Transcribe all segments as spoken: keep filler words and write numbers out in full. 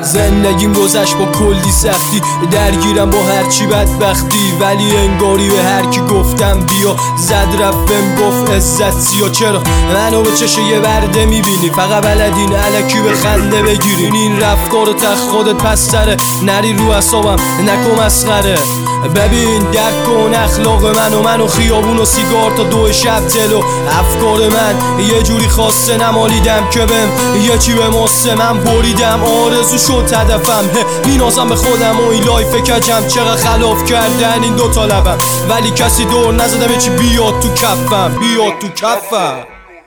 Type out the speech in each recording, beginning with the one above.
زندگیم گذشت با کلی سختی، درگیرم با هرچی بدبختی، ولی انگاری به هر کی گفتم بیا زد رفت بهم گفت عزت سیا. چرا منو به چشه یه برده میبینی؟ فقط بلدین الکی به خنده بگیرین. این رفتار تخ خودت پس سره، نری رو اعصابم نکن مسخره. ببین درک کن اخلاق من و من و خیابون و سیگار تا دو شب تلو. افکار من یه جوری خواسته نمالیدم که بهم یه چی به ماسه من بریدم. آرزو شد هدفم، مینازم به خودم و این لایف کجم. چقدر خلاف کردن این دوتا لبم، ولی کسی دور نزدم یه چی بیاد تو کفم، بیاد تو کفم.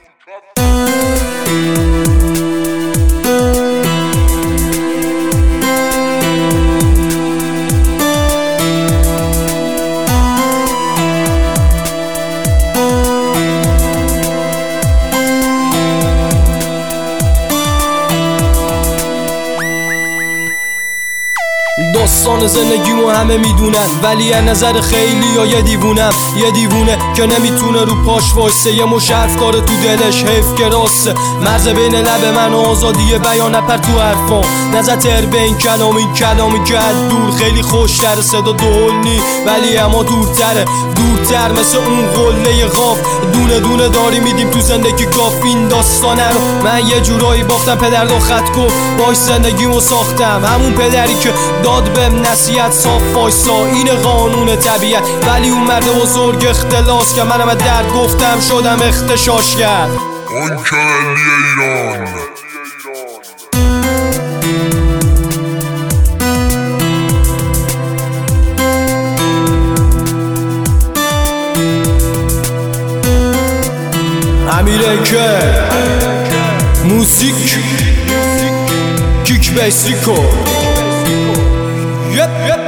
داستان زندگیمو همه میدونن، ولی از نظر خیلی یا یه دیوونم. یه دیوونه که نمیتونه رو پاش وایسه، یه مش حرف داره تو دلش حیف که راسته. مرز بین لب من و آزادی بیان نپر تو حرفام، نزد تر به این کلام، این کلامی که از دور خیلی خوشتره. صدا دول نی ولی اما دورتره، دورتر مثل اون قله غاف. دونه دونه داری میدیم تو زندگی کاف. این داستانه رو من یه جورایی بافتم، پدر دو خط گفت باش زندگیمو ساختم. همون پدری که داد بهم نصیحت صاف وایسا، این قانون طبیعت. ولی اون مرد بزرگ اختلاس که منم از درد گفتم شدم اختشاش کرد. اون که ملی ایران امیره که موزیک کیک بیسیکو. Yep, yep.